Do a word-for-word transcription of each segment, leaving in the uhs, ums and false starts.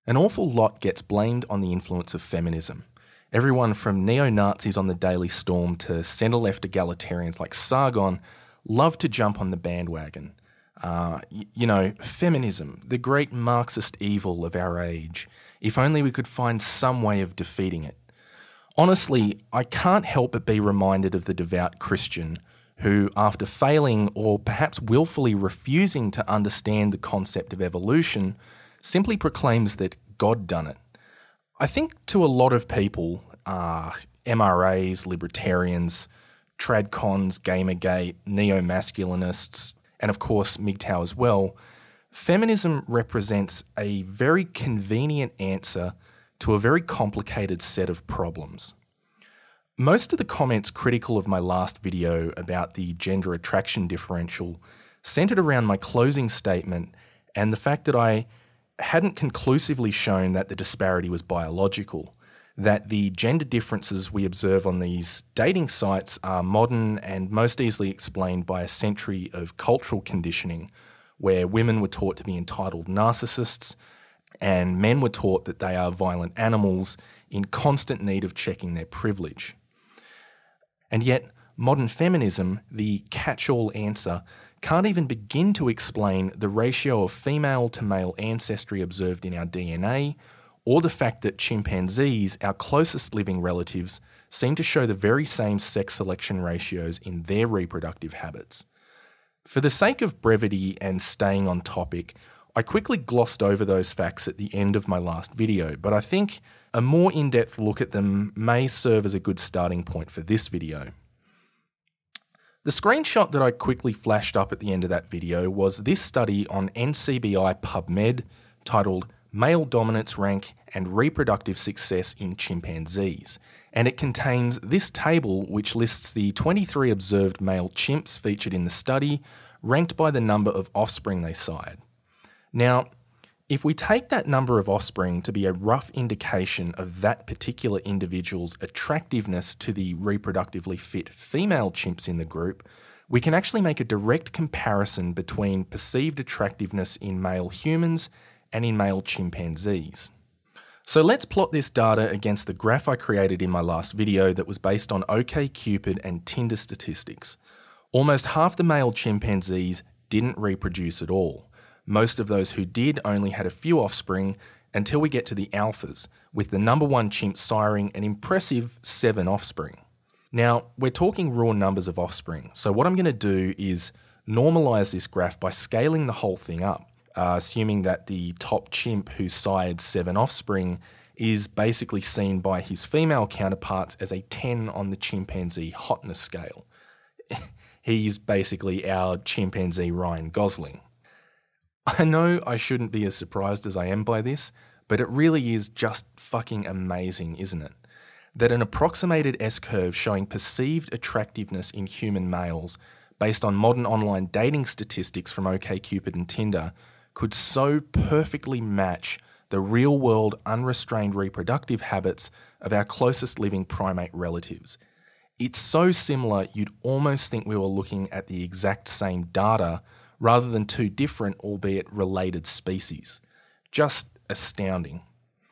An awful lot gets blamed on the influence of feminism. Everyone from neo-Nazis on the Daily Storm to centre-left egalitarians like Sargon love to jump on the bandwagon. Uh, y- you know, feminism, the great Marxist evil of our age. If only we could find some way of defeating it. Honestly, I can't help but be reminded of the devout Christian who, after failing or perhaps willfully refusing to understand the concept of evolution, simply proclaims that God done it. I think to a lot of people, uh, M R As, libertarians, tradcons, Gamergate, neo-masculinists, and of course M G T O W as well, feminism represents a very convenient answer to a very complicated set of problems. Most of the comments critical of my last video about the gender attraction differential centred around my closing statement and the fact that I hadn't conclusively shown that the disparity was biological, that the gender differences we observe on these dating sites are modern and most easily explained by a century of cultural conditioning where women were taught to be entitled narcissists and men were taught that they are violent animals in constant need of checking their privilege. And yet, modern feminism, the catch-all answer, can't even begin to explain the ratio of female to male ancestry observed in our D N A, or the fact that chimpanzees, our closest living relatives, seem to show the very same sex selection ratios in their reproductive habits. For the sake of brevity and staying on topic, I quickly glossed over those facts at the end of my last video, but I think a more in-depth look at them may serve as a good starting point for this video. The screenshot that I quickly flashed up at the end of that video was this study on N C B I PubMed titled Male Dominance Rank and Reproductive Success in Chimpanzees, and it contains this table which lists the twenty-three observed male chimps featured in the study, ranked by the number of offspring they sired. Now, if we take that number of offspring to be a rough indication of that particular individual's attractiveness to the reproductively fit female chimps in the group, we can actually make a direct comparison between perceived attractiveness in male humans and in male chimpanzees. So let's plot this data against the graph I created in my last video that was based on OkCupid and Tinder statistics. Almost half the male chimpanzees didn't reproduce at all. Most of those who did only had a few offspring until we get to the alphas, with the number one chimp siring an impressive seven offspring. Now, we're talking raw numbers of offspring, so what I'm going to do is normalise this graph by scaling the whole thing up, uh, assuming that the top chimp who sired seven offspring is basically seen by his female counterparts as a ten on the chimpanzee hotness scale. He's basically our chimpanzee Ryan Gosling. I know I shouldn't be as surprised as I am by this, but it really is just fucking amazing, isn't it? That an approximated S-curve showing perceived attractiveness in human males based on modern online dating statistics from OkCupid and Tinder could so perfectly match the real-world unrestrained reproductive habits of our closest living primate relatives. It's so similar you'd almost think we were looking at the exact same data rather than two different, albeit related species. Just astounding.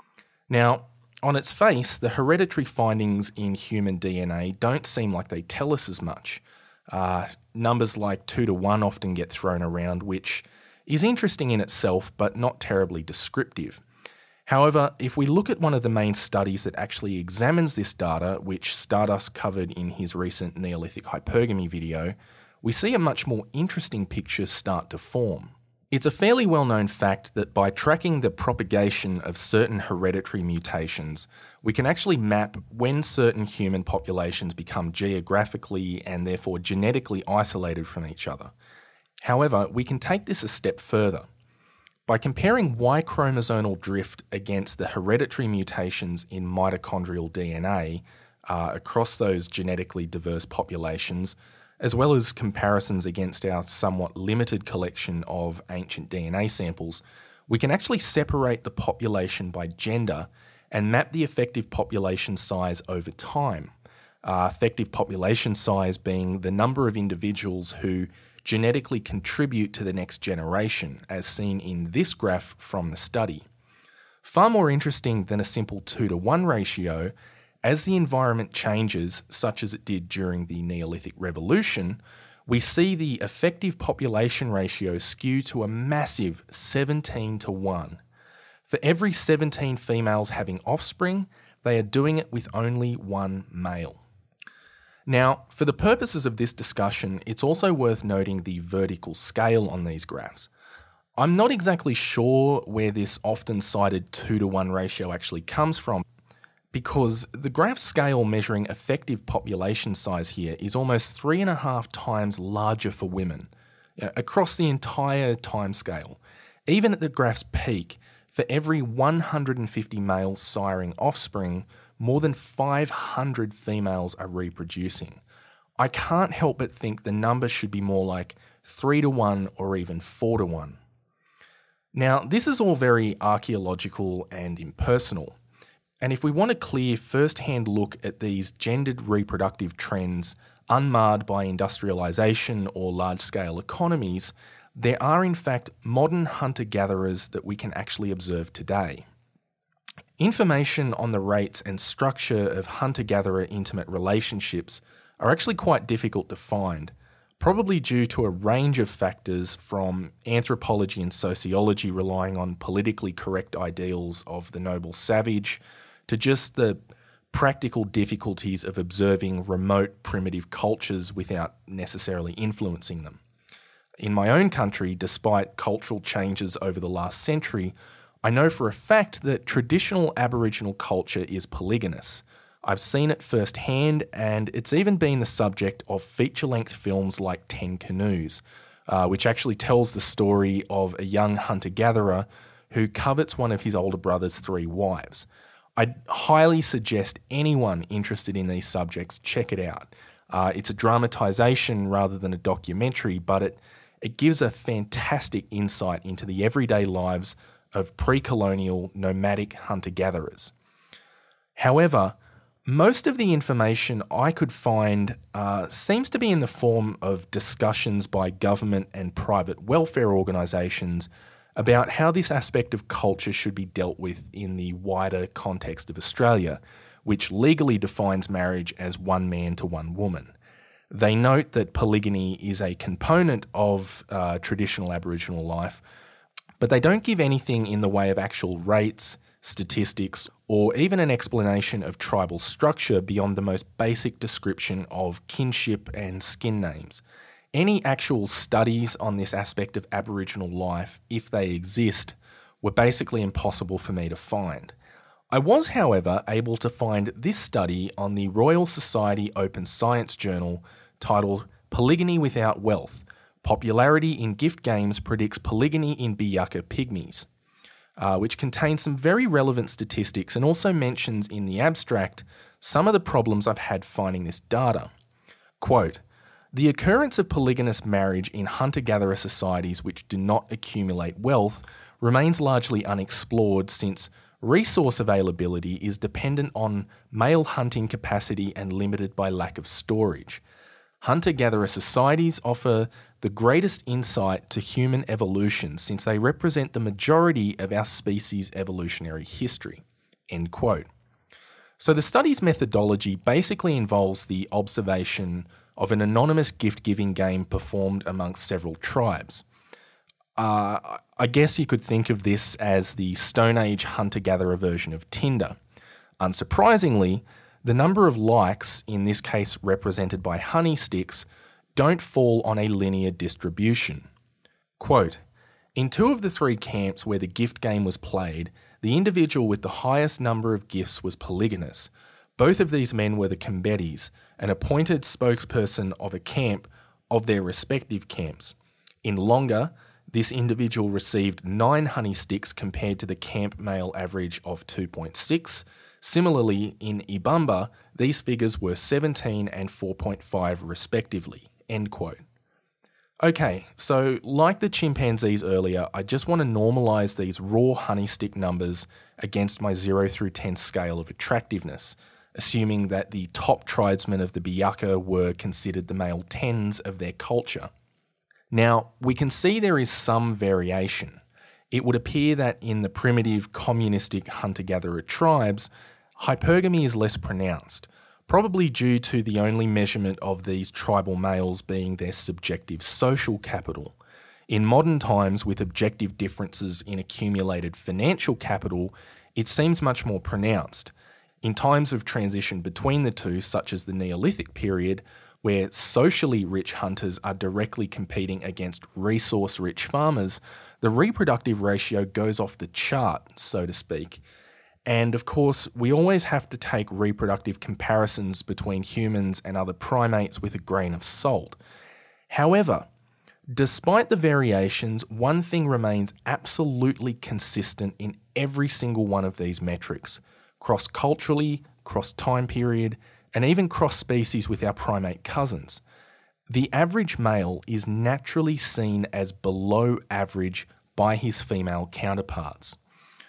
Now, on its face, the hereditary findings in human D N A don't seem like they tell us as much. Uh, numbers like two to one often get thrown around, which is interesting in itself, but not terribly descriptive. However, if we look at one of the main studies that actually examines this data, which Stardust covered in his recent Neolithic hypergamy video, we see a much more interesting picture start to form. It's a fairly well-known fact that by tracking the propagation of certain hereditary mutations, we can actually map when certain human populations become geographically and therefore genetically isolated from each other. However, we can take this a step further. By comparing Y chromosomal drift against the hereditary mutations in mitochondrial D N A uh, across those genetically diverse populations, as well as comparisons against our somewhat limited collection of ancient D N A samples, we can actually separate the population by gender and map the effective population size over time. Uh, effective population size being the number of individuals who genetically contribute to the next generation, as seen in this graph from the study. Far more interesting than a simple two to one ratio, as the environment changes, such as it did during the Neolithic Revolution, we see the effective population ratio skew to a massive seventeen to one. For every seventeen females having offspring, they are doing it with only one male. Now, for the purposes of this discussion, it's also worth noting the vertical scale on these graphs. I'm not exactly sure where this often cited two to one ratio actually comes from, because the graph scale measuring effective population size here is almost three and a half times larger for women, you know, across the entire time scale. Even at the graph's peak, for every one hundred fifty males siring offspring, more than five hundred females are reproducing. I can't help but think the number should be more like three to one or even four to one. Now, this is all very archaeological and impersonal. And if we want a clear first-hand look at these gendered reproductive trends unmarred by industrialisation or large-scale economies, there are in fact modern hunter-gatherers that we can actually observe today. Information on the rates and structure of hunter-gatherer intimate relationships are actually quite difficult to find, probably due to a range of factors from anthropology and sociology relying on politically correct ideals of the noble savage, to just the practical difficulties of observing remote primitive cultures without necessarily influencing them. In my own country, despite cultural changes over the last century, I know for a fact that traditional Aboriginal culture is polygynous. I've seen it firsthand, and it's even been the subject of feature-length films like Ten Canoes, uh, which actually tells the story of a young hunter-gatherer who covets one of his older brother's three wives. I'd highly suggest anyone interested in these subjects check it out. Uh, it's a dramatisation rather than a documentary, but it, it gives a fantastic insight into the everyday lives of pre-colonial nomadic hunter-gatherers. However, most of the information I could find uh, seems to be in the form of discussions by government and private welfare organisations about how this aspect of culture should be dealt with in the wider context of Australia, which legally defines marriage as one man to one woman. They note that polygyny is a component of uh, traditional Aboriginal life, but they don't give anything in the way of actual rates, statistics, or even an explanation of tribal structure beyond the most basic description of kinship and skin names. Any actual studies on this aspect of Aboriginal life, if they exist, were basically impossible for me to find. I was, however, able to find this study on the Royal Society Open Science Journal titled Polygyny Without Wealth: Popularity in Gift Games Predicts Polygyny in Biyaka Pygmies, uh, which contains some very relevant statistics and also mentions in the abstract some of the problems I've had finding this data. Quote, "The occurrence of polygynous marriage in hunter-gatherer societies which do not accumulate wealth remains largely unexplored, since resource availability is dependent on male hunting capacity and limited by lack of storage. Hunter-gatherer societies offer the greatest insight to human evolution, since they represent the majority of our species' evolutionary history." End quote. So the study's methodology basically involves the observation of an anonymous gift-giving game performed amongst several tribes. Uh, I guess you could think of this as the Stone Age hunter-gatherer version of Tinder. Unsurprisingly, the number of likes, in this case represented by honey sticks, don't fall on a linear distribution. Quote, "In two of the three camps where the gift game was played, the individual with the highest number of gifts was polygynous. Both of these men were the Kembetis, an appointed spokesperson of a camp of their respective camps. In Longa, this individual received nine honey sticks compared to the camp male average of two point six. Similarly, in Ibamba, these figures were seventeen and four point five respectively." End quote. Okay, so like the chimpanzees earlier, I just want to normalise these raw honey stick numbers against my zero through ten scale of attractiveness, assuming that the top tribesmen of the Biyaka were considered the male tens of their culture. Now, we can see there is some variation. it would appear that in the primitive communistic hunter-gatherer tribes, hypergamy is less pronounced, probably due to the only measurement of these tribal males being their subjective social capital. In modern times, with objective differences in accumulated financial capital, it seems much more pronounced. In times of transition between the two, such as the Neolithic period, where socially rich hunters are directly competing against resource-rich farmers, the reproductive ratio goes off the chart, so to speak. And of course, we always have to take reproductive comparisons between humans and other primates with a grain of salt. However, despite the variations, one thing remains absolutely consistent in every single one of these metrics, cross-culturally, cross-time period, and even cross-species with our primate cousins. The average male is naturally seen as below average by his female counterparts.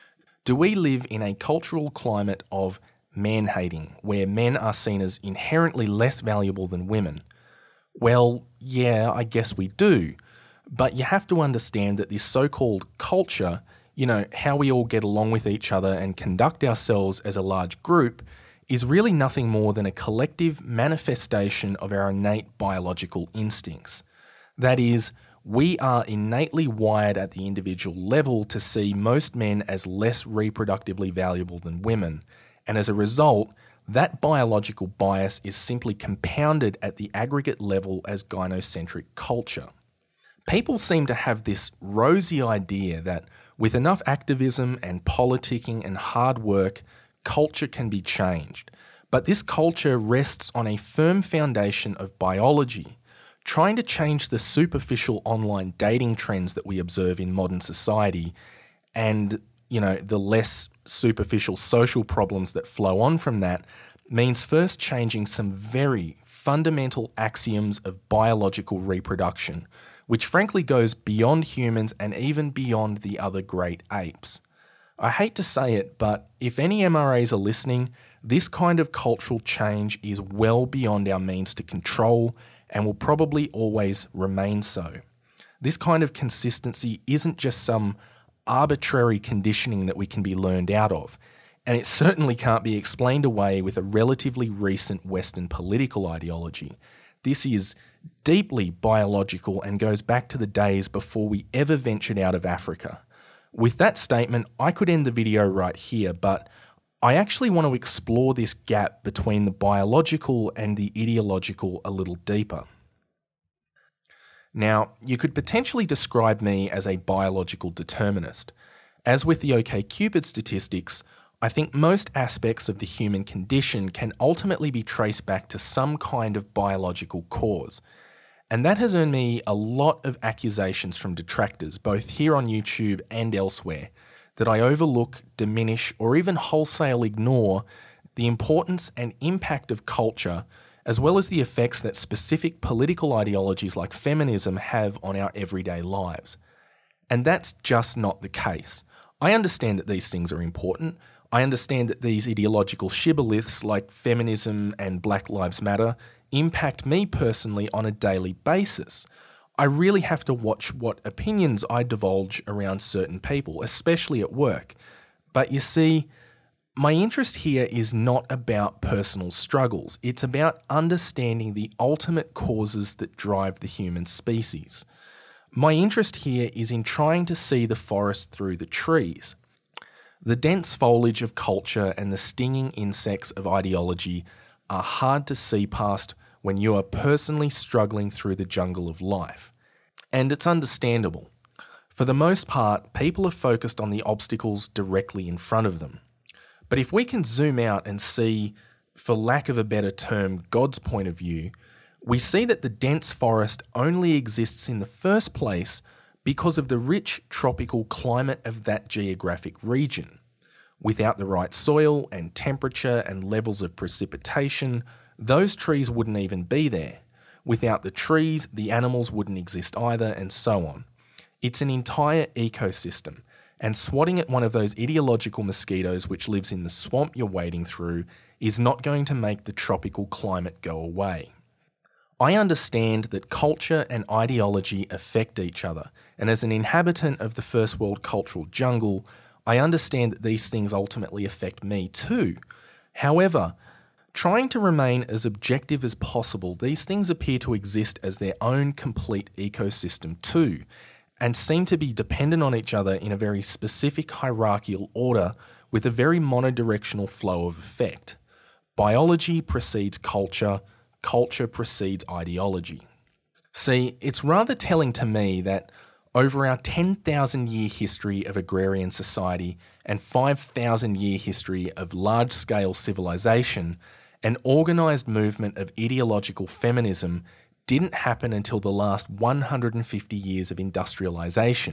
Do we live in a cultural climate of man-hating, where men are seen as inherently less valuable than women? Well, yeah, I guess we do. But you have to understand that this so-called culture, you know, how we all get along with each other and conduct ourselves as a large group, is really nothing more than a collective manifestation of our innate biological instincts. That is, we are innately wired at the individual level to see most men as less reproductively valuable than women, and as a result, that biological bias is simply compounded at the aggregate level as gynocentric culture. People seem to have this rosy idea that with enough activism and politicking and hard work, culture can be changed. But this culture rests on a firm foundation of biology. Trying to change the superficial online dating trends that we observe in modern society and, you know, the less superficial social problems that flow on from that means first changing some very fundamental axioms of biological reproduction, which frankly goes beyond humans and even beyond the other great apes. I hate to say it, but if any M R As are listening, this kind of cultural change is well beyond our means to control and will probably always remain so. This kind of consistency isn't just some arbitrary conditioning that we can be learned out of, and it certainly can't be explained away with a relatively recent Western political ideology. This is deeply biological and goes back to the days before we ever ventured out of Africa. With that statement, I could end the video right here, but I actually want to explore this gap between the biological and the ideological a little deeper. Now, you could potentially describe me as a biological determinist. As with the OkCupid statistics, I think most aspects of the human condition can ultimately be traced back to some kind of biological cause. And that has earned me a lot of accusations from detractors, both here on YouTube and elsewhere, that I overlook, diminish, or even wholesale ignore the importance and impact of culture, as well as the effects that specific political ideologies like feminism have on our everyday lives. And that's just not the case. I understand that these things are important. I understand that these ideological shibboleths like feminism and Black Lives Matter impact me personally on a daily basis. I really have to watch what opinions I divulge around certain people, especially at work. But you see, my interest here is not about personal struggles. It's about understanding the ultimate causes that drive the human species. My interest here is in trying to see the forest through the trees. The dense foliage of culture and the stinging insects of ideology are hard to see past when you are personally struggling through the jungle of life. And it's understandable. For the most part, people are focused on the obstacles directly in front of them. But if we can zoom out and see, for lack of a better term, God's point of view, we see that the dense forest only exists in the first place because of the rich tropical climate of that geographic region. Without the right soil and temperature and levels of precipitation, those trees wouldn't even be there. Without the trees, the animals wouldn't exist either, and so on. It's an entire ecosystem, and swatting at one of those ideological mosquitoes which lives in the swamp you're wading through is not going to make the tropical climate go away. I understand that culture and ideology affect each other, and as an inhabitant of the first world cultural jungle, I understand that these things ultimately affect me too. However, trying to remain as objective as possible, these things appear to exist as their own complete ecosystem too, and seem to be dependent on each other in a very specific hierarchical order with a very monodirectional flow of effect. Biology precedes culture, culture precedes ideology. See, it's rather telling to me that over our ten thousand year history of agrarian society and five thousand year history of large-scale civilization, an organised movement of ideological feminism didn't happen until the last one hundred fifty years of industrialisation.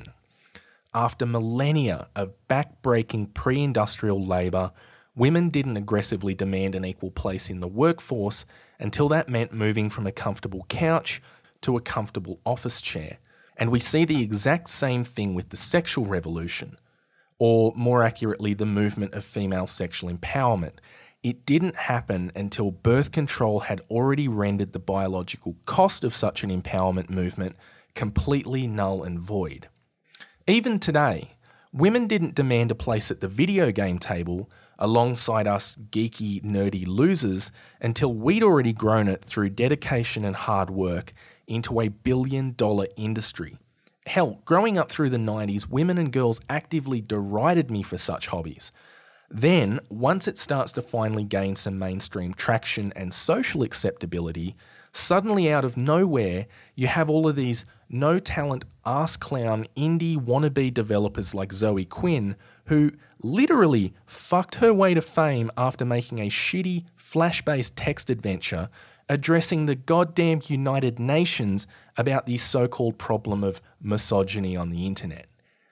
After millennia of back-breaking pre-industrial labour, women didn't aggressively demand an equal place in the workforce until that meant moving from a comfortable couch to a comfortable office chair. And we see the exact same thing with the sexual revolution, or more accurately, the movement of female sexual empowerment. It didn't happen until birth control had already rendered the biological cost of such an empowerment movement completely null and void. Even today, women didn't demand a place at the video game table alongside us geeky, nerdy losers until we'd already grown it through dedication and hard work into a billion dollar industry. Hell, growing up through the nineties, women and girls actively derided me for such hobbies. Then, once it starts to finally gain some mainstream traction and social acceptability, suddenly out of nowhere, you have all of these no-talent, ass-clown, indie wannabe developers like Zoe Quinn, who literally fucked her way to fame after making a shitty, flash-based text adventure addressing the goddamn United Nations about the so-called problem of misogyny on the internet.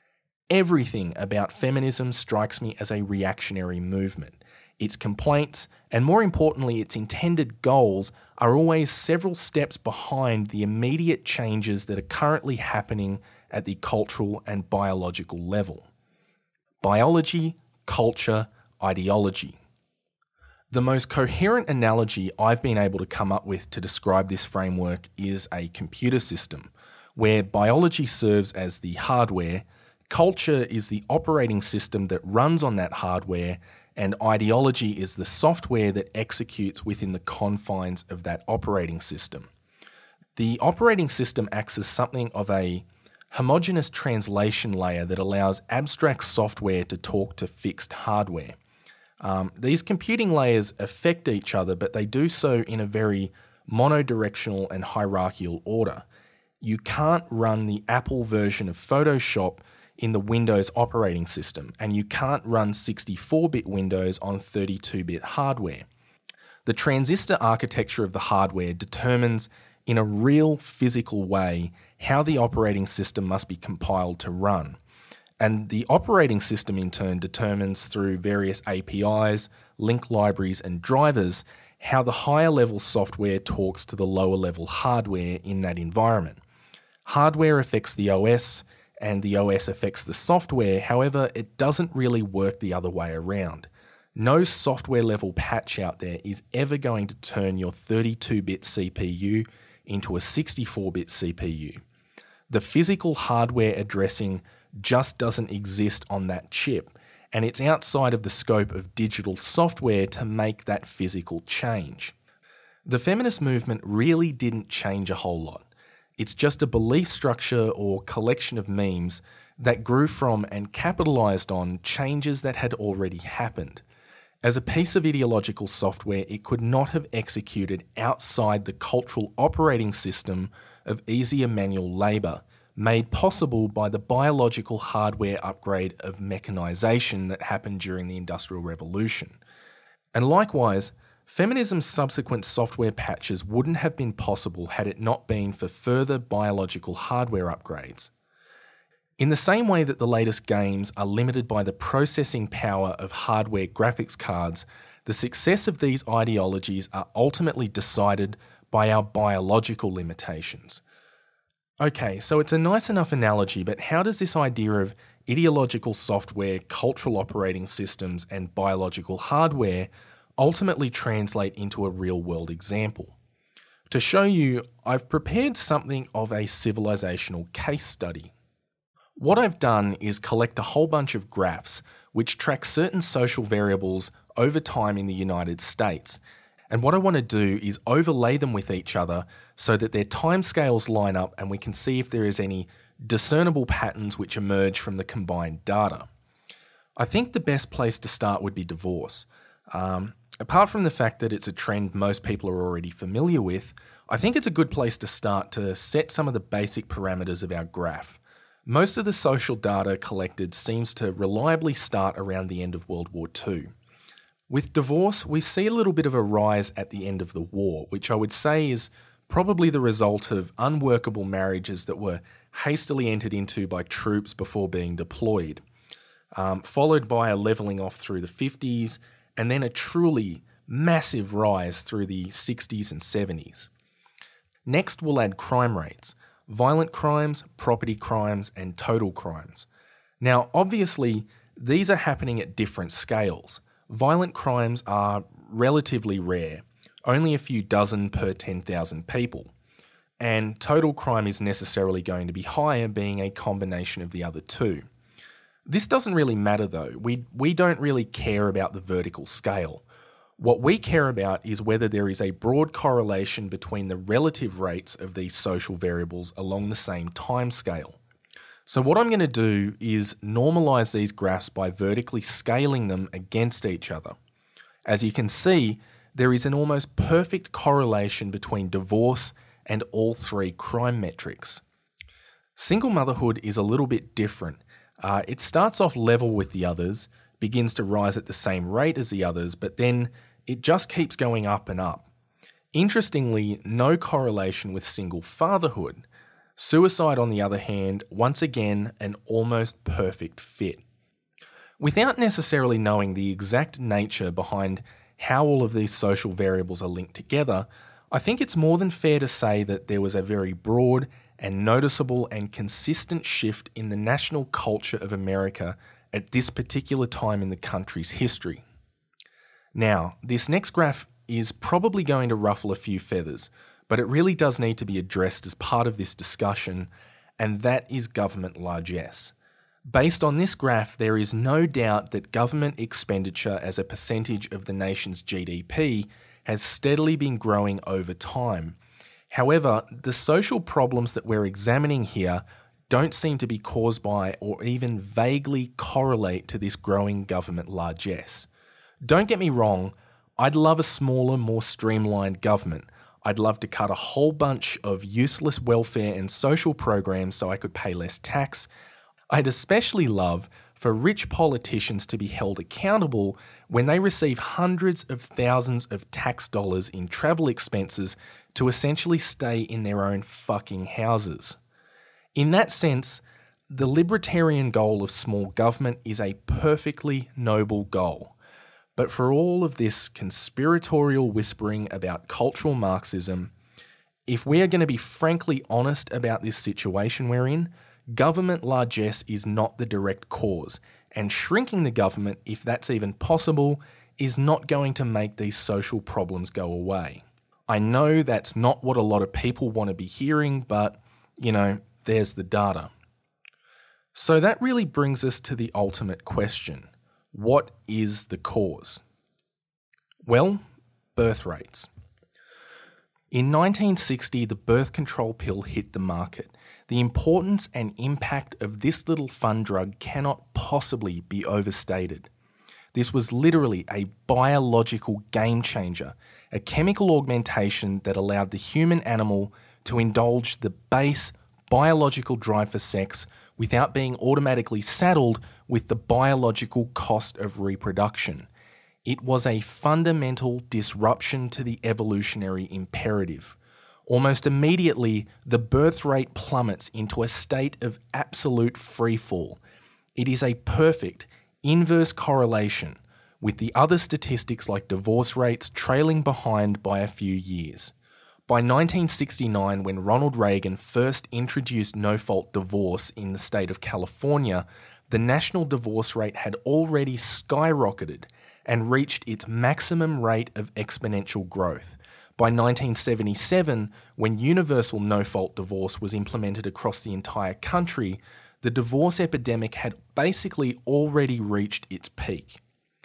Everything about feminism strikes me as a reactionary movement. Its complaints, and more importantly its intended goals, are always several steps behind the immediate changes that are currently happening at the cultural and biological level. Biology, culture, ideology. The most coherent analogy I've been able to come up with to describe this framework is a computer system, where biology serves as the hardware, culture is the operating system that runs on that hardware, and ideology is the software that executes within the confines of that operating system. The operating system acts as something of a homogeneous translation layer that allows abstract software to talk to fixed hardware. Um, these computing layers affect each other, but they do so in a very monodirectional and hierarchical order. You can't run the Apple version of Photoshop in the Windows operating system, and you can't run sixty-four bit Windows on thirty-two bit hardware. The transistor architecture of the hardware determines in a real physical way how the operating system must be compiled to run. And the operating system in turn determines through various A P Is, link libraries and drivers how the higher level software talks to the lower level hardware in that environment. Hardware affects the O S and the O S affects the software, however, it doesn't really work the other way around. No software level patch out there is ever going to turn your thirty-two bit C P U into a sixty-four bit C P U. The physical hardware addressing just doesn't exist on that chip, and it's outside of the scope of digital software to make that physical change. The feminist movement really didn't change a whole lot. It's just a belief structure or collection of memes that grew from and capitalized on changes that had already happened. As a piece of ideological software, it could not have executed outside the cultural operating system of easier manual labour, made possible by the biological hardware upgrade of mechanization that happened during the Industrial Revolution. And likewise, feminism's subsequent software patches wouldn't have been possible had it not been for further biological hardware upgrades. In the same way that the latest games are limited by the processing power of hardware graphics cards, the success of these ideologies are ultimately decided by our biological limitations. Okay, so it's a nice enough analogy, but how does this idea of ideological software, cultural operating systems, and biological hardware ultimately translate into a real-world example? To show you, I've prepared something of a civilizational case study. What I've done is collect a whole bunch of graphs which track certain social variables over time in the United States. And what I want to do is overlay them with each other so that their timescales line up and we can see if there is any discernible patterns which emerge from the combined data. I think the best place to start would be divorce. Um, apart from the fact that it's a trend most people are already familiar with, I think it's a good place to start to set some of the basic parameters of our graph. Most of the social data collected seems to reliably start around the end of World War Two. With divorce, we see a little bit of a rise at the end of the war, which I would say is probably the result of unworkable marriages that were hastily entered into by troops before being deployed, um, followed by a levelling off through the fifties, and then a truly massive rise through the sixties and seventies. Next, we'll add crime rates. Violent crimes, property crimes, and total crimes. Now, obviously, these are happening at different scales. Violent crimes are relatively rare, only a few dozen per ten thousand people. And total crime is necessarily going to be higher, being a combination of the other two. This doesn't really matter though. We, we don't really care about the vertical scale. What we care about is whether there is a broad correlation between the relative rates of these social variables along the same time scale. So what I'm going to do is normalize these graphs by vertically scaling them against each other. As you can see, there is an almost perfect correlation between divorce and all three crime metrics. Single motherhood is a little bit different. Uh, it starts off level with the others, begins to rise at the same rate as the others, but then it just keeps going up and up. Interestingly, no correlation with single fatherhood. Suicide, on the other hand, once again, an almost perfect fit. Without necessarily knowing the exact nature behind how all of these social variables are linked together, I think it's more than fair to say that there was a very broad and noticeable and consistent shift in the national culture of America at this particular time in the country's history. Now, this next graph is probably going to ruffle a few feathers, but it really does need to be addressed as part of this discussion, and that is government largesse. Based on this graph, there is no doubt that government expenditure as a percentage of the nation's G D P has steadily been growing over time. However, the social problems that we're examining here don't seem to be caused by or even vaguely correlate to this growing government largesse. Don't get me wrong, I'd love a smaller, more streamlined government. I'd love to cut a whole bunch of useless welfare and social programs so I could pay less tax. I'd especially love for rich politicians to be held accountable when they receive hundreds of thousands of tax dollars in travel expenses to essentially stay in their own fucking houses. In that sense, the libertarian goal of small government is a perfectly noble goal. But for all of this conspiratorial whispering about cultural Marxism, if we are going to be frankly honest about this situation we're in, government largesse is not the direct cause, and shrinking the government, if that's even possible, is not going to make these social problems go away. I know that's not what a lot of people want to be hearing, but, you know, there's the data. So that really brings us to the ultimate question. What is the cause? Well, birth rates. In nineteen sixty, the birth control pill hit the market. The importance and impact of this little fun drug cannot possibly be overstated. This was literally a biological game changer, a chemical augmentation that allowed the human animal to indulge the base biological drive for sex without being automatically saddled with the biological cost of reproduction. It was a fundamental disruption to the evolutionary imperative. Almost immediately, the birth rate plummets into a state of absolute freefall. It is a perfect, inverse correlation, with the other statistics like divorce rates trailing behind by a few years. By nineteen sixty-nine, when Ronald Reagan first introduced no-fault divorce in the state of California, the national divorce rate had already skyrocketed and reached its maximum rate of exponential growth. By nineteen seventy-seven, when universal no-fault divorce was implemented across the entire country, the divorce epidemic had basically already reached its peak.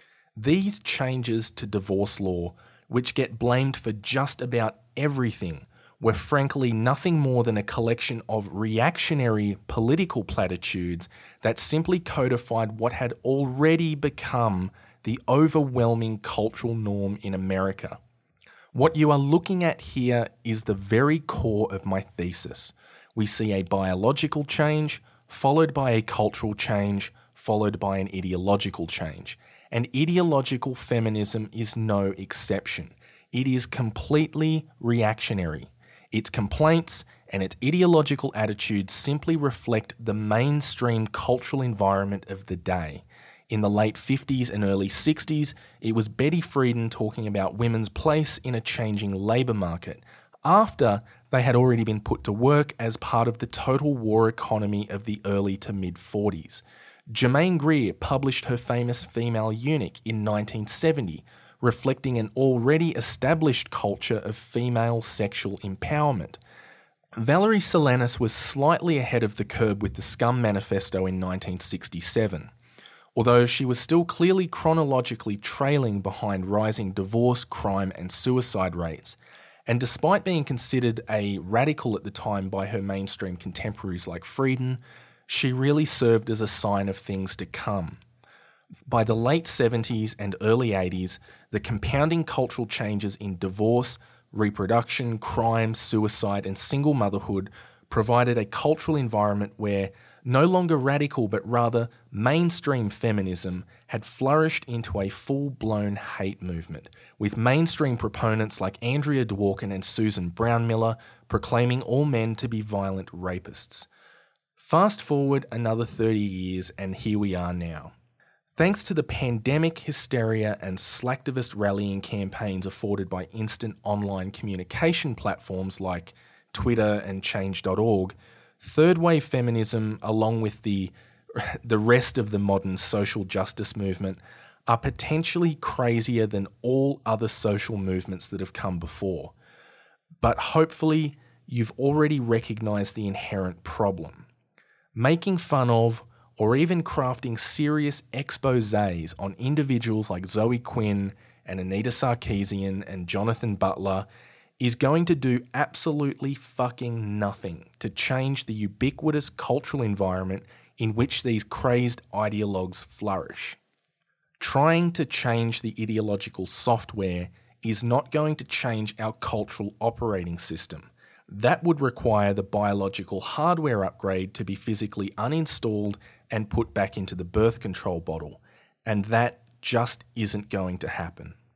These changes to divorce law, which get blamed for just about everything, were frankly nothing more than a collection of reactionary political platitudes that simply codified what had already become the overwhelming cultural norm in America. What you are looking at here is the very core of my thesis. We see a biological change, followed by a cultural change, followed by an ideological change. And ideological feminism is no exception. It is completely reactionary. Its complaints and its ideological attitudes simply reflect the mainstream cultural environment of the day. In the late fifties and early sixties, it was Betty Friedan talking about women's place in a changing labour market, after they had already been put to work as part of the total war economy of the early to mid-forties. Germaine Greer published her famous Female Eunuch in nineteen seventy, reflecting an already established culture of female sexual empowerment. Valerie Solanas was slightly ahead of the curve with the Scum Manifesto in nineteen sixty-seven, although she was still clearly chronologically trailing behind rising divorce, crime and suicide rates. And despite being considered a radical at the time by her mainstream contemporaries like Friedan, she really served as a sign of things to come. By the late seventies and early eighties, the compounding cultural changes in divorce, reproduction, crime, suicide, and single motherhood provided a cultural environment where no longer radical but rather mainstream feminism had flourished into a full-blown hate movement, with mainstream proponents like Andrea Dworkin and Susan Brownmiller proclaiming all men to be violent rapists. Fast forward another thirty years and here we are now. Thanks to the pandemic hysteria and slacktivist rallying campaigns afforded by instant online communication platforms like Twitter and change dot org, third-wave feminism, along with the, the rest of the modern social justice movement, are potentially crazier than all other social movements that have come before. But hopefully, you've already recognised the inherent problem. Making fun of, or even crafting serious exposés on individuals like Zoe Quinn and Anita Sarkeesian and Jonathan Butler is going to do absolutely fucking nothing to change the ubiquitous cultural environment in which these crazed ideologues flourish. Trying to change the ideological software is not going to change our cultural operating system. That would require the biological hardware upgrade to be physically uninstalled and put back into the birth control bottle, and that just isn't going to happen.